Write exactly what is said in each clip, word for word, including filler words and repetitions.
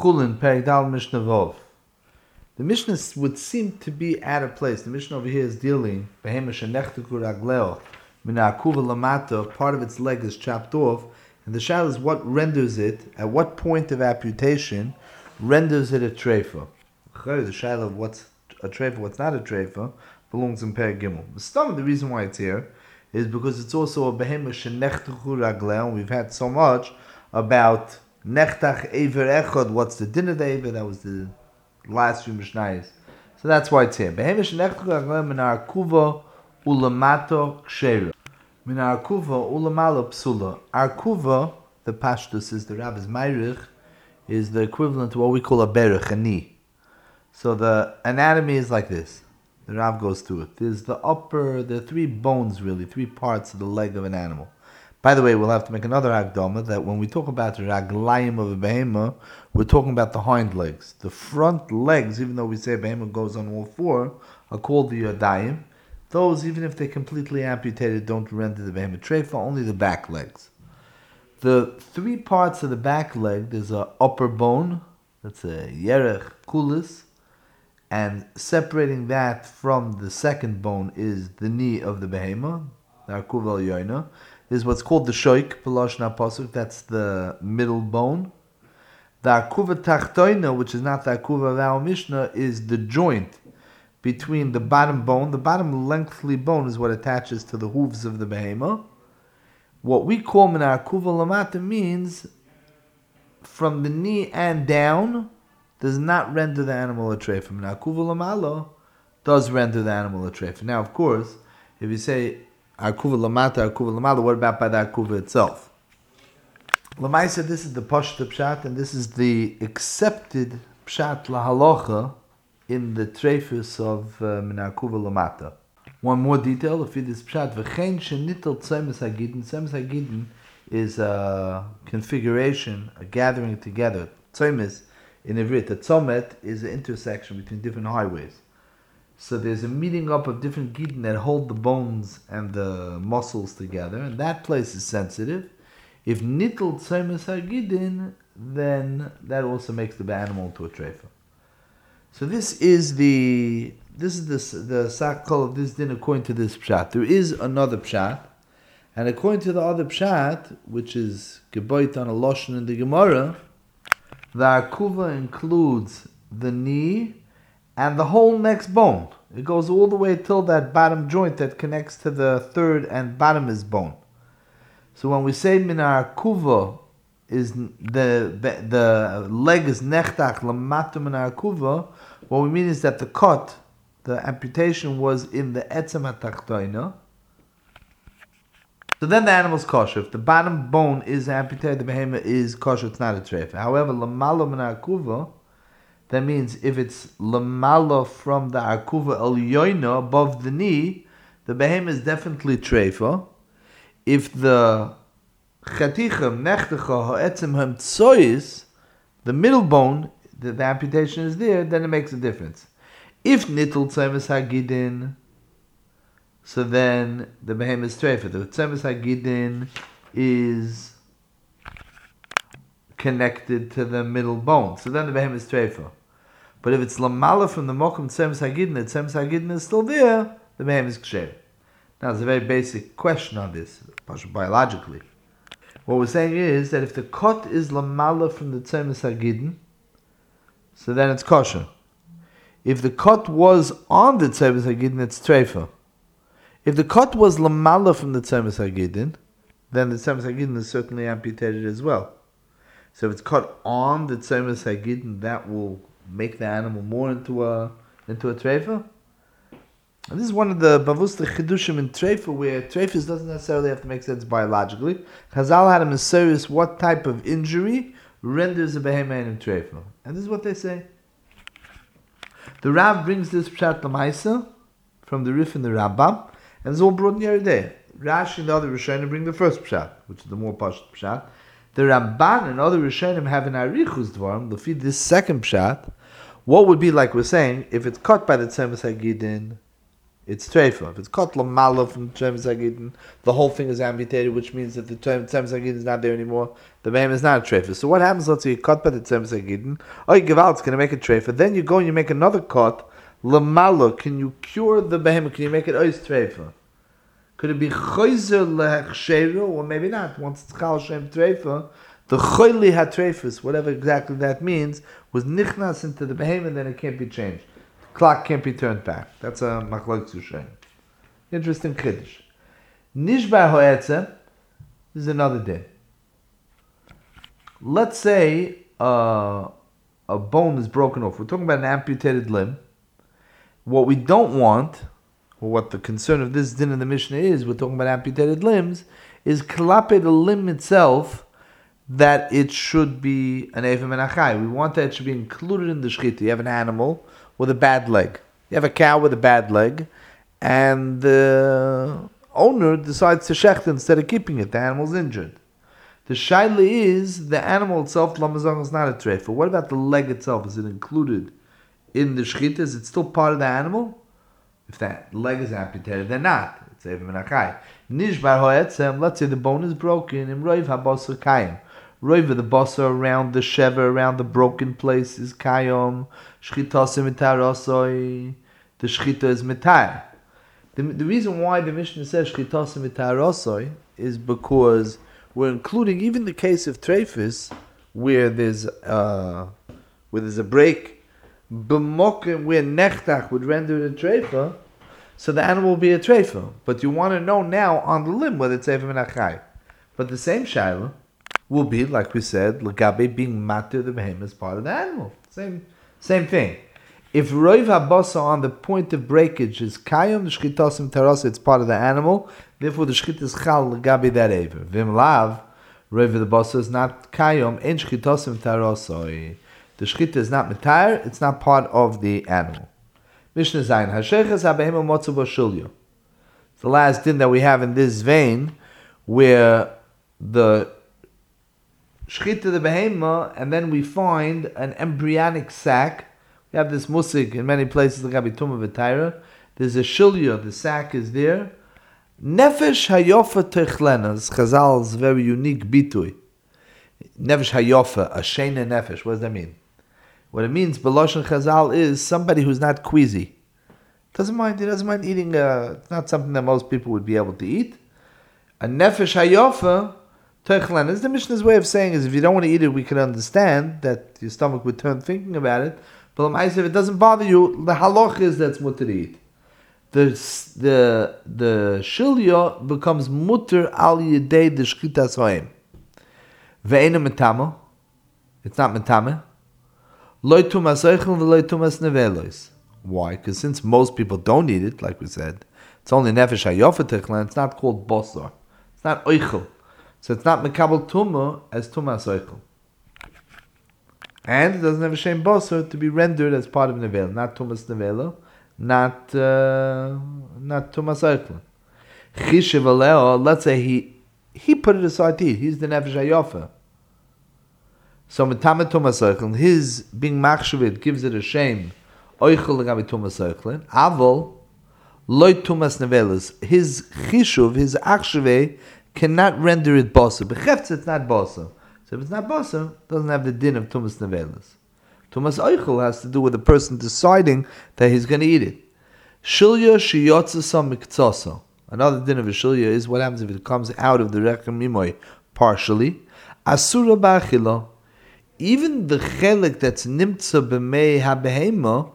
Chulin, Perek Dal Mishnah Vov. The Mishnah would seem to be out of place. The Mishnah over here is dealing, Behema Shenechteku Ragleo, Mina Akuva Lamata, part of its leg is chopped off, and the shadow is what renders it, at what point of amputation, renders it a treifa. The shadow of what's a treifa, what's not a treifa, belongs in Perek Gimel. The stomach, the reason why it's here, is because it's also a Behema Shenechteku Ragleo, and we've had so much about Nechtach Ever Echad, what's the din of the Ever, that was the last few Mishnayos. So that's why it's here. Behema Shenechteku Ragleo Minar Kuva Ulamato Ksheira. Minar Kuva Ulamalo Psula. Arkuva, the Pashtus is the Rabbi's Meirich, is the equivalent to what we call a berech, a knee. So the anatomy is like this. The Rav goes through it. There's the upper, the three bones really, three parts of the leg of an animal. By the way, we'll have to make another Akdama that when we talk about the raglayim of a behema, we're talking about the hind legs. The front legs, even though we say a behema goes on all four, are called the yadayim. Those, even if they're completely amputated, don't render the behema treifa, only the back legs. The three parts of the back leg, there's an upper bone, that's a yerech kulis, and separating that from the second bone is the knee of the behema, the arkuv al yoina. Is what's called the shoik, Peloshna Pasuk, that's the middle bone. The Akuva Tachtoina, which is not the Akuva of our Mishnah, is the joint between the bottom bone. The bottom lengthy bone is what attaches to the hooves of the behema. What we call Mina Akuva Lamata means from the knee and down does not render the animal a treifa. Mina Akuva Lamalo does render the animal a treifa. Now, of course, if you say Arkuva Lamata, Arkuva Lamala, what about by the Arkuva itself? Lamaisa, this is the Pashta Pshat, and this is the accepted Pshat Lahalocha in the Treifus of uh, Min Arkuva Lamata. One more detail, if it is Pshat, V'chein shenitel tzemes hagidin. Tzemes hagidin is a configuration, a gathering together. Tzemes, in Ivrit, a tzomet is an intersection between different highways. So there's a meeting up of different gidin that hold the bones and the muscles together, and that place is sensitive. If nitl tzemes hagidin, then that also makes the animal into a treifa. So this is the this is the the sakal of this din according to this pshat. There is another pshat, and according to the other pshat, which is geboit on a loshen in the Gemara, the arkuva includes the knee and the whole next bone. It goes all the way till that bottom joint that connects to the third and bottomest bone. So when we say minar kuva is the the leg is nechtach lamatu minar kuva, what we mean is that the cut, the amputation was in the etzem hatachtoina. So then the animal's kosher. If the bottom bone is amputated, the behema is kosher. It's not a treifa. However, lamalo minar kuva, that means if it's lamala from the arkuva el yoina above the knee, the behem is definitely treifa. If the chatichem nechtecha ha'etzem hem tsois, the middle bone, the, the amputation is there, then it makes a difference. If nitl tzemes hagidin, so then the behem is treifa. The tzemes hagidin is connected to the middle bone, so then the behem is treifa. But if it's lamala from the mokum tzemes hagidin, the tzemes hagidin is still there, the behem is ksher. Now, there's a very basic question on this, biologically. What we're saying is that if the cut is lamala from the tzemes hagidin, so then it's kosher. If the cut was on the tzemes hagidin, it's treifa. If the cut was lamala from the tzemes hagidin, then the tzemes hagidin is certainly amputated as well. So if it's cut on the tzemes hagidin, that will make the animal more into a into a treifa. And this is one of the bavusta chidushim in treifa, where treifas doesn't necessarily have to make sense biologically. Chazal had a mysterious what type of injury renders a behema in treifa, and this is what they say. The Rab brings this pshat lamaisa from the Rif and the Rambam, and it's all brought in every day. Rashi and the other Rishonim bring the first pshat, which is the more pashut pshat. The Ramban and other Rishonim have an arichus dvarim. They'll feed this second pshat. What would be, like we're saying, if it's cut by the tzemes hagidin, it's treifa. If it's cut lamala from Temes Agidin, the whole thing is amputated, which means that the Temes Agidin is not there anymore. The behem is not a treifa. So what happens? Let's say you cut by the Temes Agidin. Oh, you give out, it's going to make a treifa. Then you go and you make another cut lamala. Can you cure the behem? Can you make it ois treifa? Could it be choizer lehechsheru, or maybe not? Once it's chal shem treifa, the choyli hatrefus, whatever exactly that means, was nichnas into the behem, and then it can't be changed. The clock can't be turned back. That's a machlok zushem. Interesting chiddush. Nishbar ho'etzem, this is another day. Let's say uh, a bone is broken off. We're talking about an amputated limb. What we don't want, or what the concern of this din in the Mishnah is, we're talking about amputated limbs, is klape the limb itself, that it should be an Evim and Achai. We want that it should be included in the Shechita. You have an animal with a bad leg. You have a cow with a bad leg, and the owner decides to shecht instead of keeping it. The animal's injured. The shaila is, the animal itself, Lamazong, is not a treifa. What about the leg itself? Is it included in the Shechita? Is it still part of the animal? If that leg is amputated, they're not. It's Evim and Achai. Nishbar ho'etzem, let's say the bone is broken, in Roiv ha'basar kayim. Roiva, the basar around the shever, around the broken place is kayom. Shchitase mitarosoi. The shchita is mitar. The, the reason why the Mishnah says shchitase mitarosoi is because we're including even the case of treifis where there's uh, where there's a break. B'mokim where nechtach would render it a treifa, so the animal will be a treifa. But you want to know now on the limb whether it's evim and achai. But the same shaila will be, like we said, l'gabe being matir the behem as part of the animal. Same, same thing. If roiv habasa on the point of breakage is kayom, the shchitasim tarasa, it's part of the animal. Therefore, the shchit is chal l'gabe that aver. Vim lav, roiv the basa is not kayom, en shchitasim tarasa. The shchita is not mitar, it's not part of the animal. Mishnah Zayin, hasheches habehem motzu b'shulyo. It's the last din that we have in this vein, where the shchita the behema, and then we find an embryonic sac. We have this musik in many places, like Abituma V'Taira. There's a shilya, the sac is there. Nefesh hayofa techlena, this Chazal's very unique bitui. Nefesh hayofa, a sheina nefesh, what does that mean? What it means, B'loshen Chazal, is somebody who's not queasy. Doesn't mind, he doesn't mind eating, uh, it's not something that most people would be able to eat. A nefesh hayofa, Teichlen is the Mishnah's way of saying is if you don't want to eat it, we can understand that your stomach would turn thinking about it. But if it doesn't bother you, the haloch is that's mutter to eat. The the the shilya becomes mutter al yedei the shchitas hoim. Ve'ena metama, it's not metama. Loy tumas oichel ve'loy tumas nevelos. Why? Because since most people don't eat it, like we said, it's only nefesh hayofa teichlen. It's not called bosor. It's not oichel. So it's not mekabel tumah as tumah soichel. And it doesn't have a shem bosor to be rendered as part of nevel, not tumas nevelo, not uh, not tumah soichel. Chishev aleo, let's say he he put it aside to eat. He's the nefesh hayofa. So metame tumah soichel, his being machshavit gives it a shame. Oichel legabi tumah soichel. Avol loy tumas nevelos. His chishuv, his achshaveh, cannot render it bosa. Bechefts, it's not bosa. So if it's not bosa, it doesn't have the din of tumas nevelas. Tumas oichel has to do with the person deciding that he's going to eat it. Shilya shiyotzasa miktsasa. Another din of a shilya is what happens if it comes out of the rechem mimoy partially. Asura ba'achila. Even the chelik that's nimtza b'mei habehema.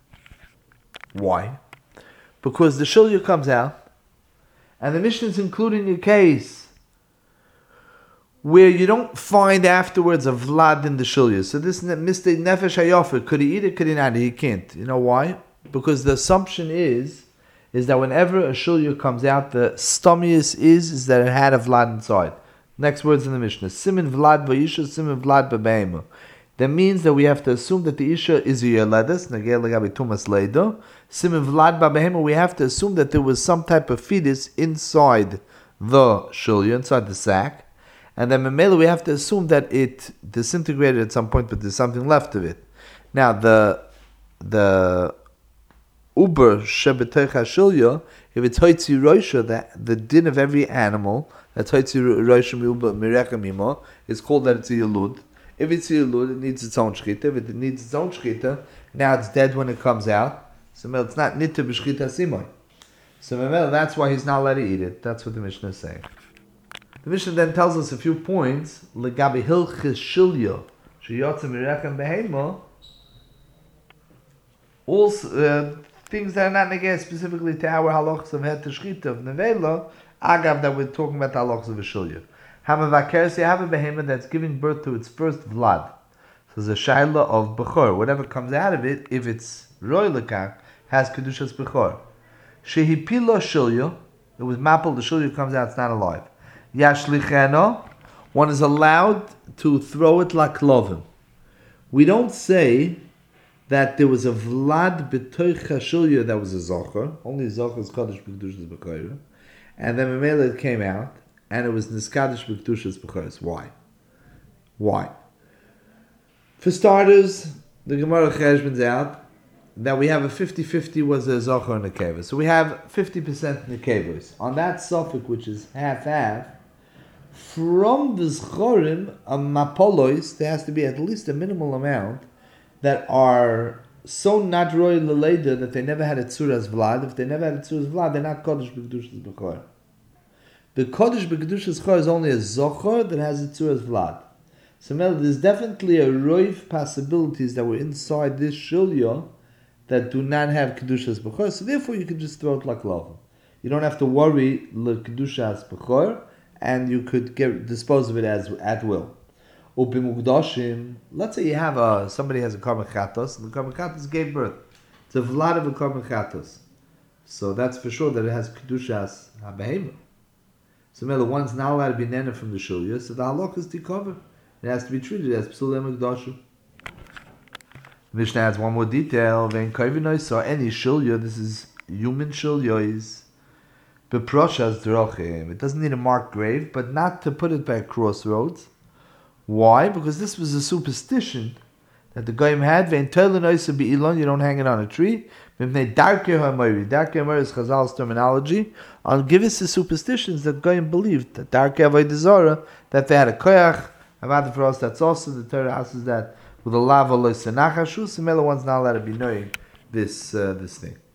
Why? Because the shilya comes out, and the Mishnah is including a case where you don't find afterwards a vlad in the shilya. So this Mister Nefesh Hayofer, could he eat it, could he not? He can't. You know why? Because the assumption is, is that whenever a shilya comes out, the stomius is, is that it had a vlad inside. Next words in the Mishnah. Simin vlad v'isha, simin vlad b'beima. That means that we have to assume that the isha is a yeledes, nagel legabi tumas leido. Simin vlad b'beima, we have to assume that there was some type of fetus inside the shilya, inside the sack. And then memela, we have to assume that it disintegrated at some point, but there's something left of it. Now, the the Uber shebetoich hashilya, if it's hoitzi roisha, that the din of every animal that's hoitzi roisha mirechem mimo is called that it's a yilud. If it's a yilud, it needs its own shchita. If it needs its own shchita, now it's dead when it comes out. So it's not nittu b'shchita simoy. So that's why he's not allowed to eat it. That's what the Mishnah is saying. The Mishnah then tells us a few points. Legabi hilchis shilya sheyotze mirechem behema. Also, uh, things that are not negay specifically to our halachas of het shchita of nevela. Agav that we're talking about the halachas of a shilya. Have a vakeres, you have a behema that's giving birth to its first vlad. So the shaila of bechor, whatever comes out of it, if it's roy lekach, has kedushas bechor. Shehipila shilya, it was mapel, the shilya comes out, it's not alive. Yashlicheno, one is allowed to throw it like klovim. We don't say that there was a vlad b'toich hashilya that was a zocher, only a zocher is kodesh b'kedushas bechor, and then memela it came out, and it was niskadish b'kedushas b'chores. Why? Why? For starters, the Gemara Cheshbon's out that we have a fifty-fifty was a zocher and a keva. So we have fifty percent in the kevos. On that suffix, which is half-half, from the zchorim, a mapolois, there has to be at least a minimal amount that are so not royal leleda that they never had a tzuras vlad. If they never had a tzuras vlad, they're not kodesh b'kedushas b'chor. The Kodesh B'Kedushas Chor is only a Zochor that has a Tzuras Vlad. So there's definitely a roif possibilities that were inside this Shilya that do not have Kedushas B'Chor. So therefore you can just throw it like Lavim. You don't have to worry Le Kedushas B'Chor, and you could get dispose of it as at will. Ubimugdashim, let's say you have a, somebody has a Karma Chatos, and the Karma Chatos gave birth. It's a Vlad of a Karma Chatos. So that's for sure that it has Kedushas HaBehemah. So the one's not allowed to be nena from the shulya, so the halach is to cover. It has to be treated as psulei mekdashu. Mishnah adds one more detail. Vein kavinois saw any shulya. This is human shulyos. Beproshas drochim. It doesn't need a marked grave, but not to put it by crossroads. Why? Because this was a superstition that the goyim had. Vein toilenois be ilon. You don't hang it on a tree. Darkei hamayri. Darkei hamayri is Chazal's terminology. On give us the superstitions that Goyim believed that Darkei Avodah Zarah, that they had a koyach. About for us, that's also the Torah asks that with a lava loisenachashus. The male one's not allowed to be knowing this uh, this thing.